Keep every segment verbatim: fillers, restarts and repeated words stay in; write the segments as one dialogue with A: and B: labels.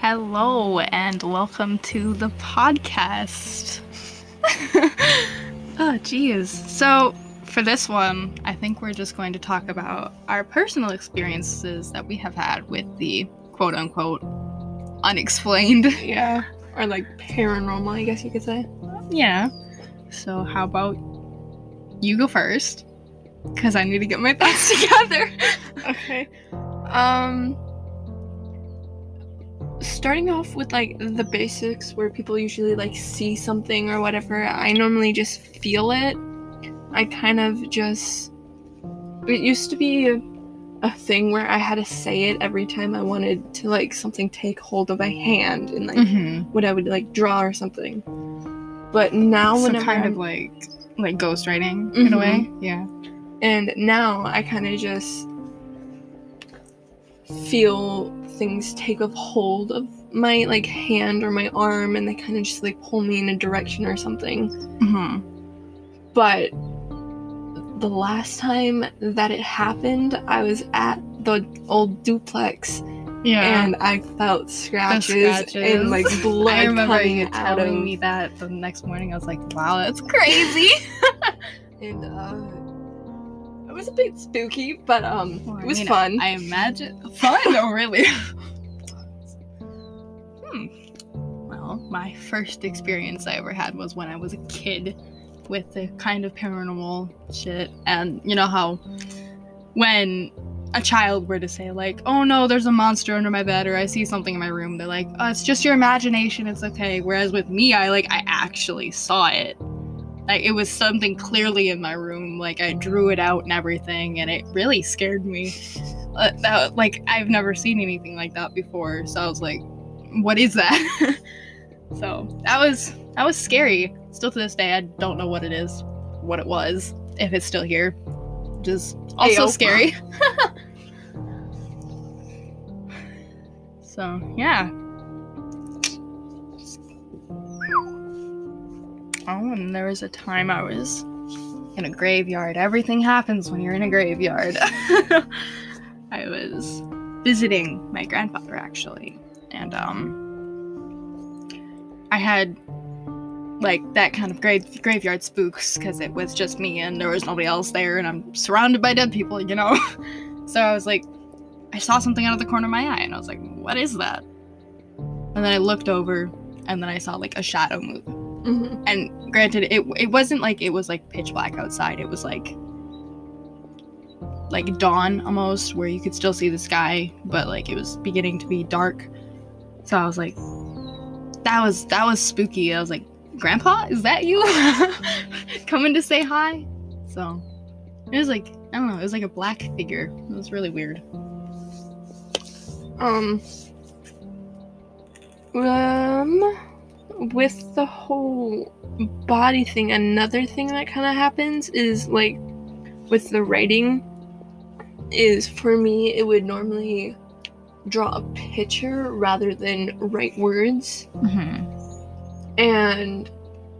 A: Hello and welcome to the podcast. Oh, geez. So, for this one, I think we're just going to talk about our personal experiences that we have had with the quote-unquote unexplained.
B: Yeah, or like paranormal, I guess you could say.
A: Yeah. So, how about you go first? Because I need to get my thoughts together.
B: Okay. Um... Starting off with like the basics where people usually like see something or whatever, I normally just feel it. I kind of just it used to be a, a thing where I had to say it every time I wanted to like something take hold of my hand and like
A: Mm-hmm.
B: when I would like draw or something. But now
A: So
B: whenever
A: kind
B: I'm,
A: of like like ghostwriting in a way. Yeah.
B: and now I kind of just feel things take a hold of my like hand or my arm, and they kind of just like pull me in a direction or something.
A: Mm-hmm.
B: But the last time that it happened, I was at the old duplex,
A: Yeah.
B: and I felt scratches,
A: scratches.
B: and like blood
A: I remember
B: coming
A: you
B: out
A: telling
B: of,
A: me that the next morning. I was like, wow, that's crazy.
B: and uh, it was a bit spooky, but um,
A: Well, I
B: it was
A: mean,
B: fun.
A: I imagine fun. Oh, really? hmm. Well, my first experience I ever had was when I was a kid with the kind of paranormal shit. And you know how when a child were to say like, oh no, there's a monster under my bed, or I see something in my room, they're like, oh, it's just your imagination, it's okay. Whereas with me, I like I actually saw it. Like, it was something clearly in my room. Like, I drew it out and everything, and it really scared me. Uh, that, like, I've never seen anything like that before, so I was like, what is that? So, that was, that was scary. Still to this day, I don't know what it is, what it was, if it's still here. Which is also
B: Ayo.
A: scary. So, yeah. Oh, and there was a time I was in a graveyard. Everything happens when you're in a graveyard. I was visiting my grandfather, actually. And, um, I had, like, that kind of grave graveyard spooks, because it was just me and there was nobody else there, and I'm surrounded by dead people, you know? So I was like, I saw something out of the corner of my eye, and I was like, what is that? And then I looked over, and then I saw, like, a shadow move.
B: Mm-hmm.
A: And granted, it it wasn't like it was like pitch black outside. It was like like dawn almost, where you could still see the sky, but like it was beginning to be dark. So I was like, that was that was spooky. I was like, Grandpa, is that you? Coming to say hi? So it was like, I don't know, it was like a black figure. It was really weird.
B: Um, um, with the whole body thing, another thing that kind of happens is, like, with the writing, is, for me, it would normally draw a picture rather than write words.
A: Mm-hmm.
B: And,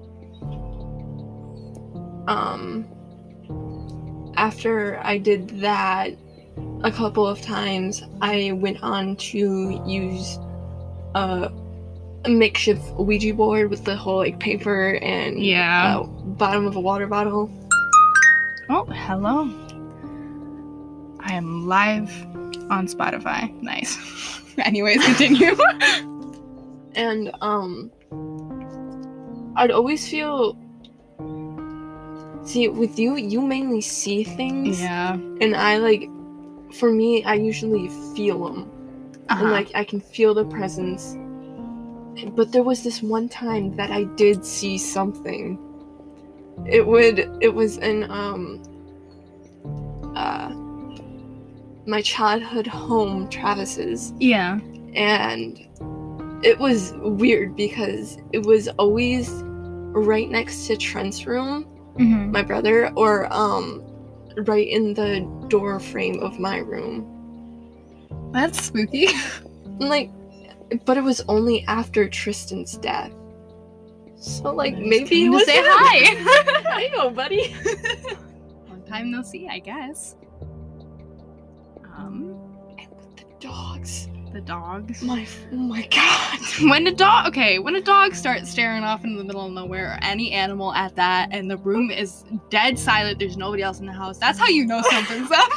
B: um, after I did that a couple of times, I went on to use a, a makeshift Ouija board with the whole like paper and
A: Yeah.
B: uh, bottom of a water bottle.
A: Oh, hello. I am live on Spotify. Nice. Anyways, continue.
B: And um I'd always feel, see, with you you mainly see things,
A: Yeah.
B: and I like, for me, I usually feel them.
A: Uh-huh.
B: And like I can feel the presence. But there was this one time that I did see something. It would it was in um uh my childhood home, Travis's,
A: Yeah.
B: and it was weird because it was always right next to Trent's room,
A: Mm-hmm.
B: my brother, or um right in the door frame of my room.
A: That's spooky.
B: Like, but it was only after Tristan's death. So like
A: I just
B: maybe
A: came
B: it
A: to
B: was
A: say
B: him.
A: hi.
B: I know, buddy.
A: Long time no see, I guess. Um,
B: And with the dogs.
A: The dogs.
B: My, oh my god.
A: When a dog, okay, when a dog starts staring off into the middle of nowhere, or any animal at that, and the room is dead silent, there's nobody else in the house, that's how you know something's up.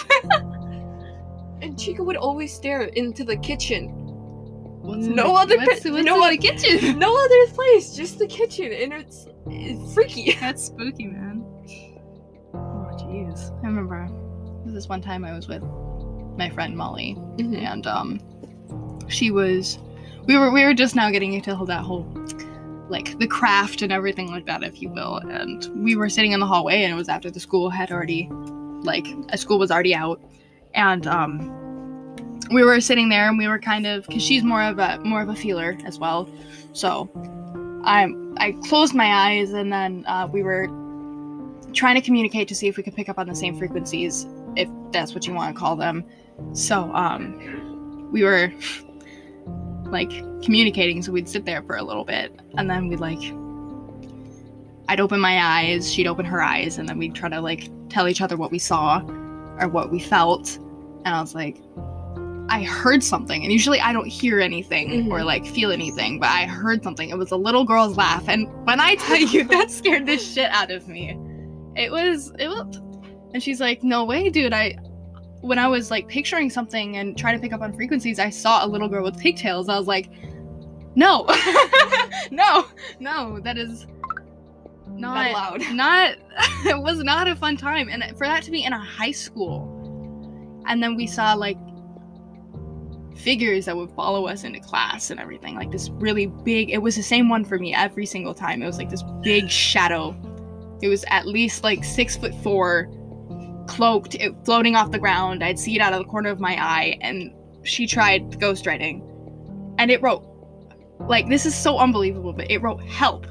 B: And Chica would always stare into the kitchen.
A: What's in
B: No
A: the,
B: other
A: what's,
B: pi-
A: what's
B: no
A: in
B: other-
A: the kitchen?
B: No other place, just the kitchen, and it's, it's freaky.
A: That's spooky, man. Oh, jeez. I remember there was this one time I was with my friend Molly,
B: Mhm.
A: and um, she was, we were we were just now getting into that whole, like, the craft and everything like that, if you will, and we were sitting in the hallway, and it was after the school had already, like, a school was already out, and um, we were sitting there, and we were kind of, because she's more of a more of a feeler as well, so I I closed my eyes, and then uh, we were trying to communicate to see if we could pick up on the same frequencies, if that's what you want to call them. So um, we were like communicating, so we'd sit there for a little bit, and then we'd like, I'd open my eyes, she'd open her eyes, and then we'd try to like tell each other what we saw or what we felt. And I was like, I heard something, and usually I don't hear anything
B: Mhm.
A: or like feel anything, but I heard something. It was a little girl's laugh, and when I tell you, that scared the shit out of me. It was, it was, and she's like, no way, dude. I, when I was like picturing something and trying to pick up on frequencies, I saw a little girl with pigtails. I was like, no, no, no, that is not,
B: Not allowed.
A: not, it was not a fun time. And for that to be in a high school, and then we saw like figures that would follow us into class and everything, like this really big, it was the same one for me every single time. It was like this big shadow. It was at least like six foot four, cloaked, it, floating off the ground. I'd see it out of the corner of my eye, and she tried ghostwriting, and it wrote, like, this is so unbelievable, but it wrote help.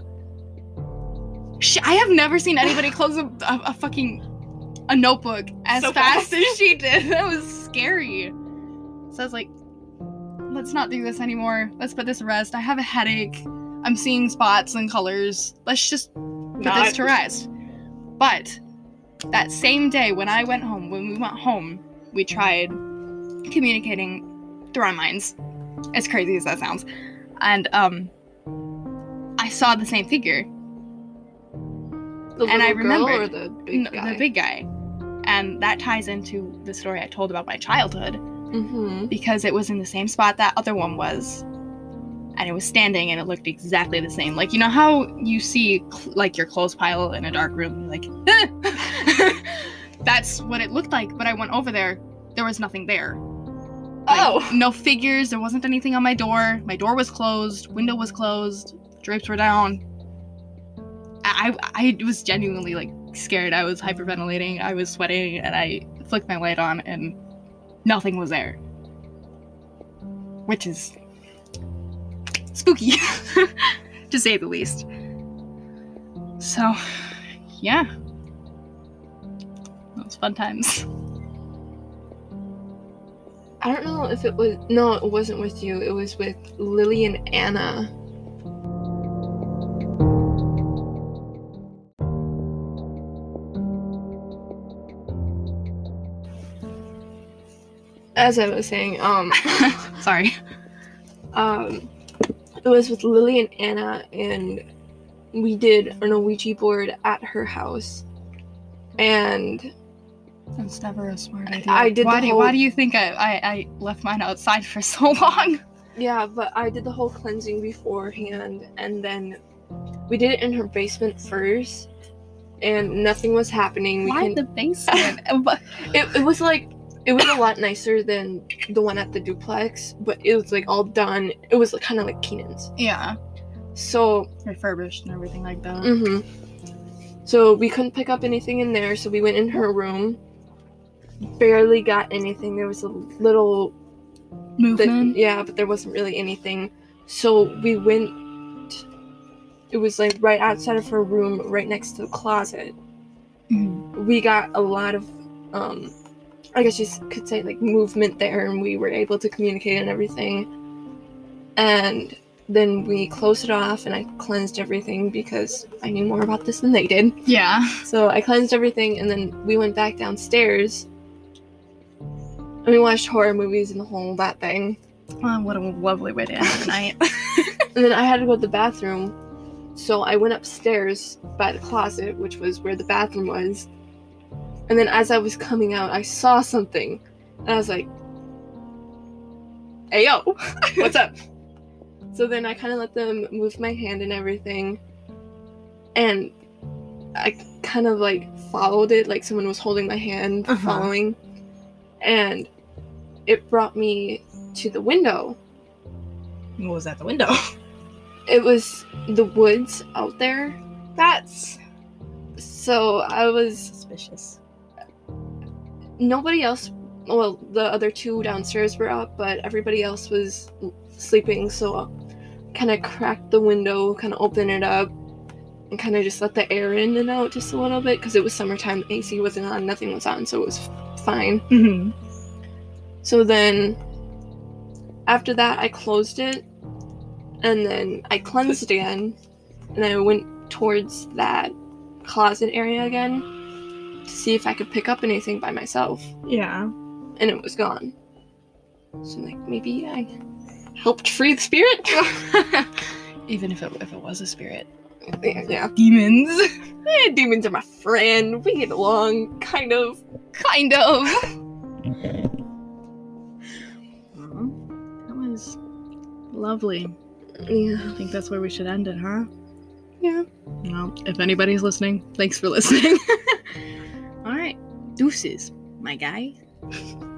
A: She, I have never seen anybody close a, a, a fucking a notebook as
B: So
A: fast
B: fast.
A: as she did. That was scary. So I was like, let's not do this anymore. Let's put this to rest. I have a headache. I'm seeing spots and colors. Let's just put
B: Not-
A: this to rest. But that same day when I went home, when we went home, we tried communicating through our minds. As crazy as that sounds. And um I saw the same figure.
B: The
A: And I
B: little girl
A: remembered-
B: or the big
A: No,
B: guy?
A: the big guy. And that ties into the story I told about my childhood,
B: Mm-hmm.
A: because it was in the same spot that other one was, and it was standing, and it looked exactly the same. Like, you know how you see cl- like your clothes pile in a dark room, you're like, that's what it looked like. But I went over there, there was nothing there. Like,
B: Oh.
A: no figures, there wasn't anything on my door. My door was closed, window was closed, drapes were down. I I was genuinely like scared. I was hyperventilating, I was sweating, and I flicked my light on, and nothing was there. Which is spooky, to say the least. So, yeah. Those fun times.
B: I don't know if it was. No, it wasn't with you. It was with Lily and Anna. As I was saying, um,
A: Sorry.
B: um, it was with Lily and Anna, and we did an Ouija board at her house, and
A: That's never a smart idea.
B: I did
A: why
B: the
A: do,
B: whole-
A: Why do you think I, I, I left mine outside for so long?
B: yeah, but I did the whole cleansing beforehand, and then we did it in her basement first, and nothing was happening. We
A: Why
B: can,
A: the basement? But-
B: it, it was like, it was a lot nicer than the one at the duplex, but it was like all done. It was like, kind of like Keenan's.
A: yeah.
B: So,
A: Refurbished and everything like that.
B: hmm so we couldn't pick up anything in there, so we went in her room. Barely got anything. There was a little
A: Movement.
B: The- yeah, but there wasn't really anything. So we went. It was like right outside of her room, right next to the closet.
A: Mhm.
B: We got a lot of, um, I guess you could say like movement there, and we were able to communicate and everything. And then we closed it off, and I cleansed everything because I knew more about this than they did.
A: Yeah.
B: So I cleansed everything, and then we went back downstairs. And we watched horror movies and the whole that thing.
A: Oh, what a lovely way to end the night.
B: And then I had to go to the bathroom. So I went upstairs by the closet, which was where the bathroom was. And then as I was coming out, I saw something. And I was like, hey, yo, what's up? So then I kind of let them move my hand and everything. And I kind of like followed it, like someone was holding my hand, uh-huh. following. And it brought me to the window.
A: What was at the window?
B: It was the woods out there.
A: That's...
B: So I was...
A: suspicious.
B: Nobody else... Well, the other two downstairs were up, but everybody else was sleeping, so I kind of cracked the window, kind of opened it up, and kind of just let the air in and out just a little bit, because it was summertime, the A C wasn't on, nothing was on, so it was fine.
A: Mm-hmm.
B: So then, after that, I closed it, and then I cleansed again, and I went towards that closet area again to see if I could pick up anything by myself.
A: Yeah.
B: And it was gone. So, like, maybe I helped free the spirit?
A: Even if it if it was a spirit.
B: Yeah. yeah.
A: Demons.
B: Eh, demons are my friend. We get along, kind of.
A: Kind of. Well, that was lovely.
B: Yeah.
A: I think that's where we should end it, huh?
B: Yeah.
A: Well, if anybody's listening, thanks for listening. All right. Deuces, my guy.